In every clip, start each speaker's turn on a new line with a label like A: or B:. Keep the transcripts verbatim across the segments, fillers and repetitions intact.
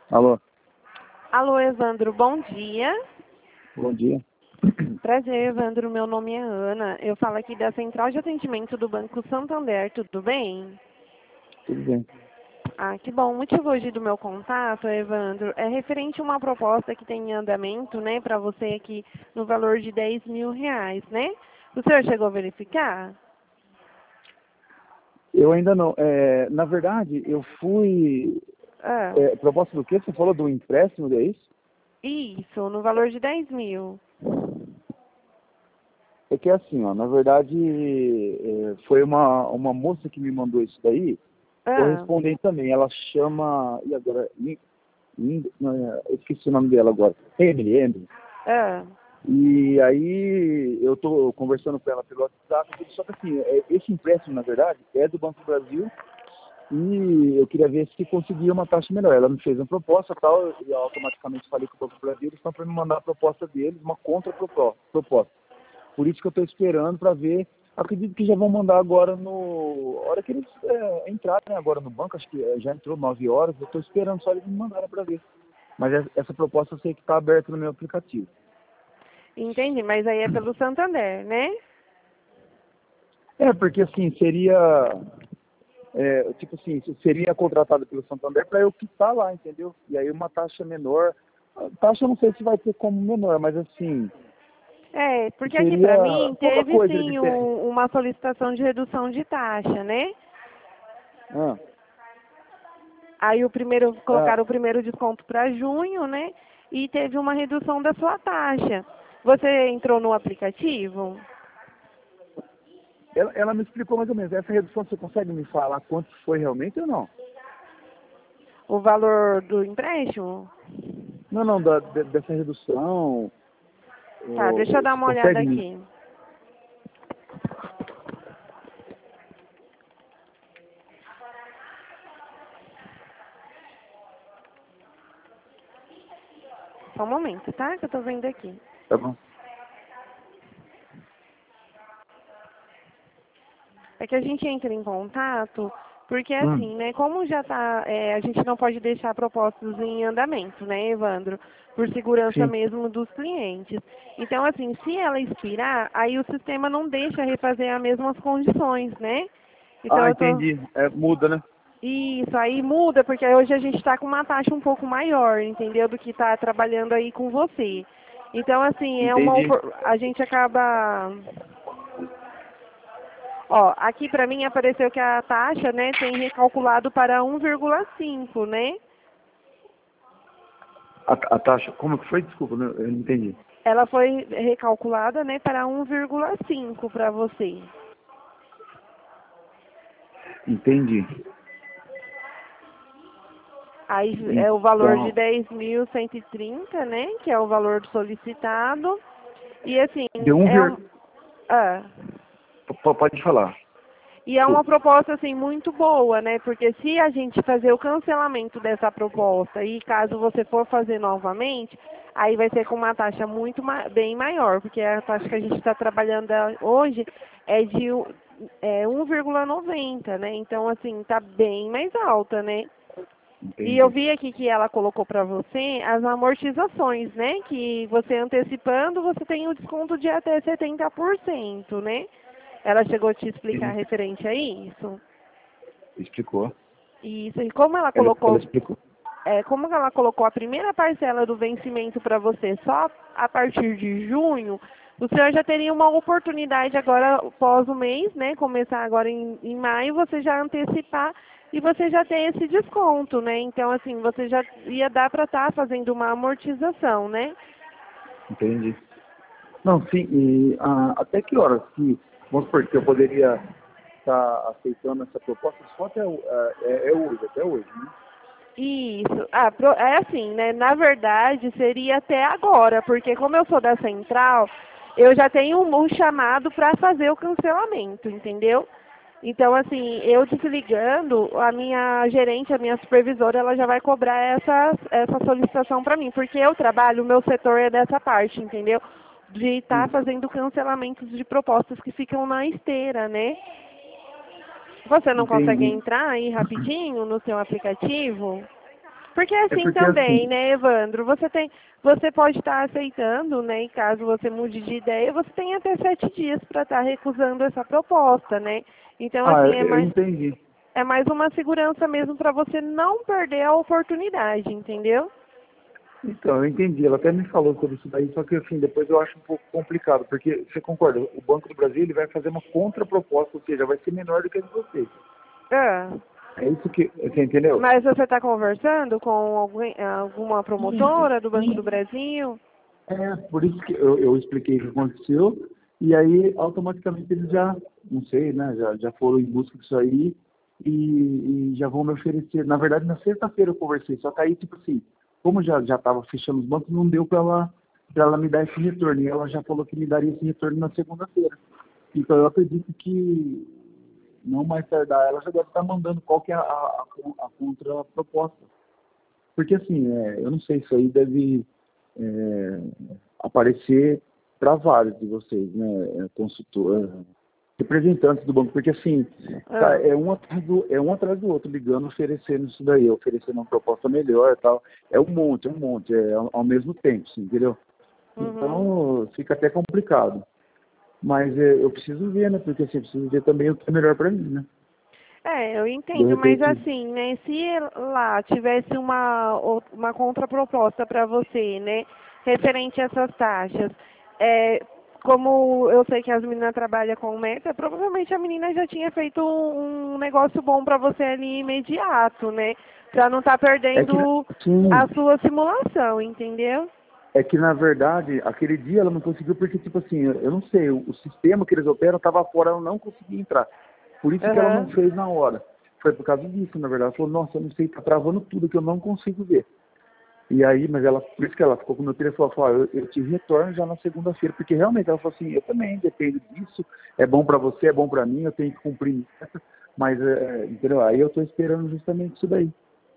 A: Alô,
B: Alô, Evandro, bom dia.
A: bom dia.
B: Prazer, Evandro, meu nome é Ana. Eu falo aqui da Central de Atendimento do Banco Santander, tudo bem?
A: Tudo bem.
B: Ah, que bom. O motivo hoje do meu contato, Evandro, é referente a uma proposta que tem em andamento, né, para você aqui no valor de dez mil reais, né? O senhor chegou a verificar?
A: Eu ainda não. É, na verdade, eu fui.
B: Ah,
A: É, proposta do quê? Você falou do empréstimo, é isso?
B: isso, no valor de dez mil.
A: É que é assim, ó, na verdade, é, foi uma, uma moça que me mandou isso daí,
B: Ah,
A: correspondente também. Ela chama. E agora? Lin- Lin- não, é, eu esqueci o nome dela agora. Emily, Emily.
B: ah.
A: E aí eu tô conversando com ela pelo WhatsApp, tudo, só que assim, é, esse empréstimo, na verdade, é do Banco do Brasil. E eu queria ver se conseguia uma taxa melhor. Ela me fez uma proposta e tal, e eu automaticamente falei com o Banco do Brasil, eles estão para me mandar a proposta deles, uma contra-proposta. Por isso que eu estou esperando para ver. Acredito que já vão mandar agora no. A hora que eles é, entrarem agora no banco, acho que é, já entrou nove horas, eu estou esperando só eles me mandarem para ver. Mas essa essa proposta eu sei que está aberta no meu aplicativo.
B: Entendi, mas aí é pelo Santander, né?
A: É, porque assim, seria. É, tipo assim, seria contratado pelo Santander para eu quitar lá, entendeu? E aí uma taxa menor. A taxa eu não sei se vai ter como menor, mas assim,
B: É, porque aqui
A: seria
B: para mim
A: pouca
B: teve
A: coisa de
B: sim
A: diferença.
B: um- uma solicitação de redução de taxa, né?
A: Ah,
B: Aí o primeiro,
A: ah,
B: colocaram o primeiro desconto para junho, né? E teve uma redução da sua taxa. Você entrou no aplicativo?
A: ela, ela me explicou mais ou menos. Essa redução você consegue me falar quanto foi realmente ou não?
B: O valor do empréstimo?
A: Não, não, da, de- dessa redução.
B: Tá, deixa eu
A: Ô,
B: dar
A: você
B: uma olhada
A: consegue me.
B: aqui. Só um momento, tá? Que eu tô vendo aqui.
A: Tá bom.
B: É que a gente entra em contato, porque
A: Hum,
B: assim, né, como já tá, é, a gente não pode deixar propostas em andamento, né, Evandro? Por segurança
A: sim.
B: mesmo dos clientes. Então, assim, se ela expirar, aí o sistema não deixa refazer as mesmas condições, né? Então,
A: Ah,
B: eu tô...
A: entendi. É, muda, né?
B: Isso, aí muda, porque hoje a gente está com uma taxa um pouco maior, entendeu? Do que está trabalhando aí com você. Então, assim, é uma...
A: Entendi.
B: opor- a gente acaba... Ó, aqui para mim apareceu que a taxa, né, tem recalculado para um vírgula cinco, né?
A: A, a taxa, como que foi? Desculpa, né? Eu não entendi.
B: Ela foi recalculada, né, para um vírgula cinco para você.
A: Entendi.
B: Aí é o valor de
A: Então,
B: dez mil cento e trinta, né, que é o valor solicitado. E assim,
A: deu um
B: é
A: vir...
B: um, ah,
A: P- Pode falar.
B: e é uma
A: Desculpa.
B: proposta assim muito boa, né? Porque se a gente fazer o cancelamento dessa proposta e caso você for fazer novamente, aí vai ser com uma taxa muito ma bem maior, porque a taxa que a gente está trabalhando a- hoje é de um- é um vírgula noventa, né? Então assim, tá bem mais alta, né? E eu
A: Entendi.
B: vi aqui que ela colocou para você as amortizações, né? Que você antecipando, você tem um desconto de até setenta por cento, né? Ela chegou a te explicar
A: Entendi.
B: referente a isso?
A: Explicou.
B: Isso, e como ela
A: Ela, ela
B: colocou,
A: explicou.
B: é, como ela colocou a primeira parcela do vencimento para você só a partir de junho, o senhor já teria uma oportunidade agora, após o mês, né? Começar agora em, em maio, você já antecipar e você já ter esse desconto, né? Então, assim, você já ia dar para estar fazendo uma amortização, né?
A: Entendi. Não, sim, e ah, até que horas que, vamos supor, que eu poderia estar aceitando essa proposta só até o- ah, é, é hoje, até hoje, né?
B: Isso. Ah, pro- é assim, né? Na verdade, seria até agora, porque como eu sou da central, eu já tenho um, um chamado para fazer o cancelamento, entendeu? Então, assim, eu desligando, a minha gerente, a minha supervisora, ela já vai cobrar essa, essa solicitação para mim, porque eu trabalho, o meu setor é dessa parte, entendeu? De estar
A: Sim,
B: fazendo cancelamentos de propostas que ficam na esteira, né? Você não consegue
A: entendi.
B: entrar aí rapidinho no seu aplicativo? Porque
A: É
B: assim
A: porque
B: também,
A: assim,
B: né, Evandro, você tem, você pode estar aceitando, né, e caso você mude de ideia, você tem até sete dias para estar recusando essa proposta, né? Então,
A: ah,
B: assim,
A: eu,
B: é
A: eu
B: mais,
A: entendi.
B: é mais uma segurança mesmo para você não perder a oportunidade, entendeu?
A: Então, eu entendi. Ela até me falou sobre isso daí, só que assim, depois eu acho um pouco complicado, porque você concorda, o Banco do Brasil ele vai fazer uma contraproposta, ou seja, vai ser menor do que a de vocês.
B: Ah,
A: É isso que você entendeu?
B: mas você está conversando com alguém, alguma promotora do Banco do Brasil?
A: É, por isso que eu, eu expliquei o que aconteceu, e aí automaticamente eles já, não sei, né, já, já foram em busca disso aí e, e já vão me oferecer. Na verdade, na sexta-feira eu conversei, só que aí, tipo assim, como já já estava fechando os bancos, não deu para ela, para ela me dar esse retorno, e ela já falou que me daria esse retorno na segunda-feira. Então eu acredito que não mais tardar, ela já deve estar mandando qual que é a, a, a contraproposta. Porque assim, é, eu não sei, isso aí deve é, aparecer para vários de vocês, né, é, consultor, é, representantes do banco, porque assim, tá,
B: Ah,
A: é, um atrás do, é um atrás do outro ligando, oferecendo isso daí, oferecendo uma proposta melhor e tal. É um monte, é um monte, é ao, ao mesmo tempo, assim, entendeu?
B: uhum.
A: Então fica até complicado. Mas é, eu preciso ver, né? Porque assim, eu preciso ver também o que é melhor para mim, né?
B: É, eu
A: De
B: entendo, mas
A: repente,
B: assim, né, se lá tivesse uma, ou- uma contraproposta para você, né, referente a essas taxas, é, como eu sei que as meninas trabalham com meta, provavelmente a menina já tinha feito um, um negócio bom para você ali imediato, né, para não estar
A: é que,
B: perdendo
A: sim,
B: a sua simulação, entendeu?
A: é que na verdade, aquele dia ela não conseguiu porque, tipo assim, eu eu não sei, o, o sistema que eles operam estava fora, ela não conseguia entrar. Por isso que ela não
B: Aham.
A: fez na hora. Foi por causa disso, na verdade. Ela falou, nossa, eu não sei, tá travando tudo que eu não consigo ver. E aí, mas ela, por isso que ela ficou com o meu telefone, ela falou, ah, eu, eu te retorno já na segunda-feira, porque realmente ela falou assim, eu também dependo disso, é bom para você, é bom para mim, eu tenho que cumprir isso, mas, é, entendeu? Aí eu tô esperando justamente isso daí.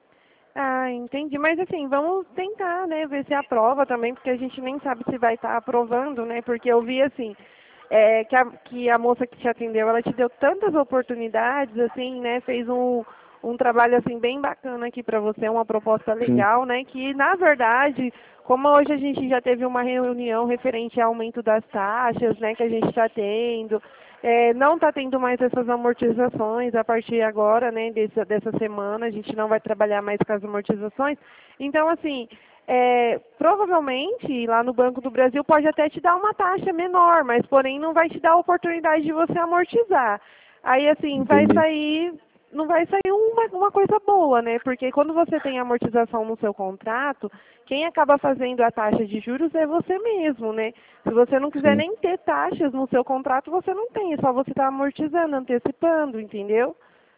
B: Ah, entendi. Mas assim, vamos tentar, né, ver se aprova também, porque a gente nem sabe se vai estar aprovando, né? Porque eu vi assim, é, que, a, que a moça que te atendeu, ela te deu tantas oportunidades, assim, né? Fez um, um trabalho assim bem bacana aqui para você, uma proposta
A: Sim,
B: legal, né? Que na verdade, como hoje a gente já teve uma reunião referente ao aumento das taxas, né, que a gente está tendo. É, não está tendo mais essas amortizações a partir agora, né, dessa, dessa semana, a gente não vai trabalhar mais com as amortizações. Então, assim, é, provavelmente lá no Banco do Brasil pode até te dar uma taxa menor, mas porém não vai te dar a oportunidade de você amortizar. Aí, assim, vai
A: entendi.
B: sair, não vai sair uma, uma coisa boa, né? Porque quando você tem amortização no seu contrato, quem acaba fazendo a taxa de juros é você mesmo, né? Se você não quiser
A: Sim,
B: nem ter taxas no seu contrato, você não tem, é só você estar amortizando, antecipando, entendeu?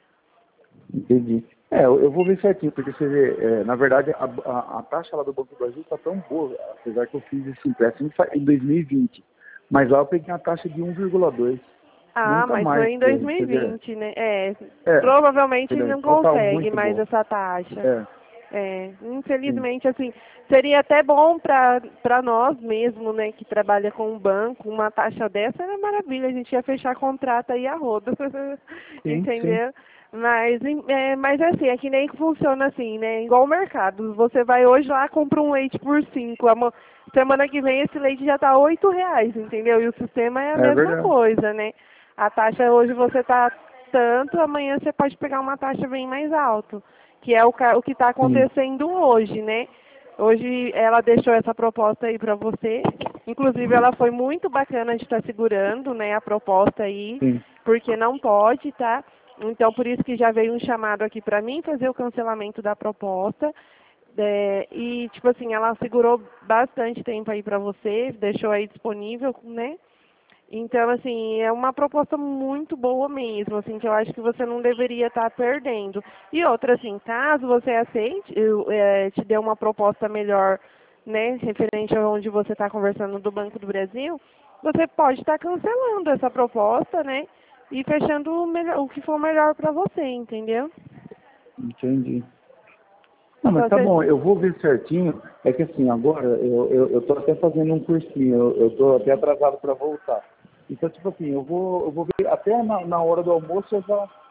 A: entendi. É, eu, eu vou ver certinho, porque você vê, é, na verdade, a, a, a taxa lá do Banco do Brasil está tão boa, apesar que eu fiz esse empréstimo fa- em dois mil e vinte. Mas lá eu peguei uma taxa de um vírgula dois.
B: Ah,
A: Nunca
B: mas
A: mais,
B: foi em
A: é, você vê.
B: dois mil e vinte, né? É,
A: É,
B: provavelmente
A: entendeu?
B: não
A: Então tá
B: consegue
A: muito
B: mais
A: bom.
B: essa taxa.
A: É,
B: É,
A: sim,
B: infelizmente, assim, seria até bom para para nós mesmo, né, que trabalha com o banco, uma taxa dessa era maravilha, a gente ia fechar contrato aí a rodo,
A: sim, sim.
B: entendeu? Mas, em- é, mas assim, é que nem que funciona assim, né, igual o mercado, você vai hoje lá, compra um leite por cinco, amo- semana que vem esse leite já tá oito reais, entendeu? E o sistema é a
A: É
B: mesma
A: verdade.
B: coisa, né? A taxa hoje você tá tanto, amanhã você pode pegar uma taxa bem mais alta que é o, ca- o que está
A: Sim,
B: acontecendo hoje, né? Hoje ela deixou essa proposta aí para você. Inclusive ela foi muito bacana de estar segurando, né, a proposta aí,
A: sim,
B: porque não pode, tá? Então por isso que já veio um chamado aqui para mim fazer o cancelamento da proposta. É, e tipo assim, ela segurou bastante tempo aí para você, deixou aí disponível, né? Então, assim, é uma proposta muito boa mesmo, assim, que eu acho que você não deveria estar perdendo. E outra, assim, caso você aceite, eu, eh, te dê uma proposta melhor, né, referente a onde você está conversando do Banco do Brasil, você pode estar cancelando essa proposta, né, e fechando o, melhor, o que for melhor para você, entendeu?
A: entendi. Não, mas tá
B: Você,
A: bom, eu vou ver certinho. É que assim, agora eu, eu, eu tô até fazendo um cursinho, eu, eu tô até atrasado para voltar. Então, tipo assim, eu vou, eu vou ver até na, na hora do almoço eu já,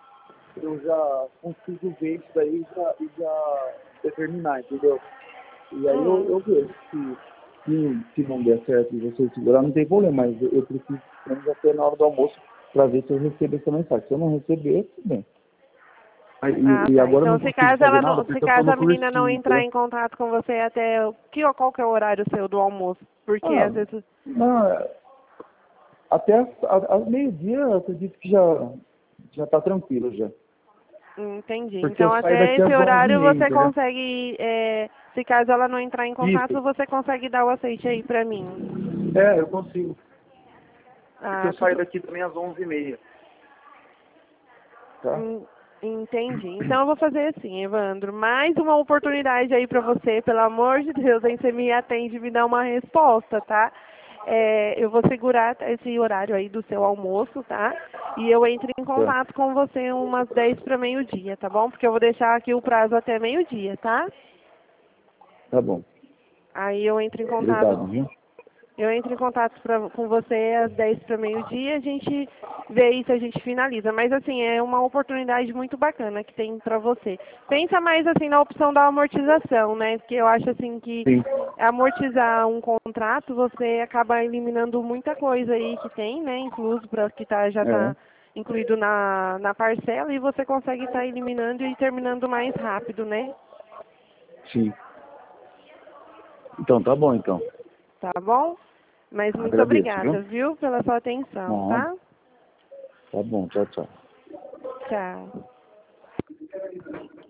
A: eu já consigo ver isso daí e já, e já determinar, entendeu? E aí
B: Hum.
A: eu, eu vejo se, se, se não der certo e você segurar, não tem problema, mas eu, eu preciso menos até na hora do almoço para ver se eu recebo essa mensagem. Se eu não receber, tudo bem. Aí,
B: Ah,
A: E, e
B: tá.
A: agora eu
B: Então,
A: não
B: se
A: consigo
B: caso
A: fazer
B: ela
A: nada
B: não, se
A: porque eu tô
B: caso
A: no
B: a menina não
A: cursinho,
B: entrar
A: entendeu?
B: em contato com você até o- que qual que é o horário seu do almoço? Porque
A: Ah,
B: às vezes
A: não, é- até as- as- as meio-dia eu acredito que já, já tá tranquilo já.
B: entendi.
A: Porque eu
B: Então,
A: saio
B: até
A: daqui
B: esse
A: às onze e
B: horário
A: meia,
B: você
A: entendeu?
B: consegue, é, se caso ela não entrar em contato,
A: Isso.
B: você consegue dar o aceite aí pra mim.
A: É, eu consigo. Porque
B: Ah,
A: eu saio
B: tudo.
A: daqui também às onze e meia, tá?
B: Hum, Entendi. Então eu vou fazer assim, Evandro, mais uma oportunidade aí pra você, pelo amor de Deus, aí você me atende e me dá uma resposta, tá? É, eu vou segurar esse horário aí do seu almoço, tá? E eu entro em
A: Tá,
B: contato com você umas dez para meio-dia, tá bom? Porque eu vou deixar aqui o prazo até meio-dia, tá?
A: tá bom.
B: Aí eu entro em contato
A: Obrigado, viu?
B: Eu entro em contato pra, com você às dez para meio-dia, a gente vê isso, a gente finaliza. Mas assim, é uma oportunidade muito bacana que tem para você. Pensa mais assim na opção da amortização, né? Porque eu acho assim que
A: Sim.
B: amortizar um contrato, você acaba eliminando muita coisa aí que tem, né? Incluso para que tá, já
A: É,
B: está incluído na, na parcela e você consegue estar eliminando e terminando mais rápido, né?
A: sim. Então, tá bom, então.
B: Tá bom? Mas muito
A: Agradeço, viu?
B: obrigada, viu, pela sua atenção,
A: Nada.
B: tá?
A: Tá bom, tchau, tchau.
B: Tchau.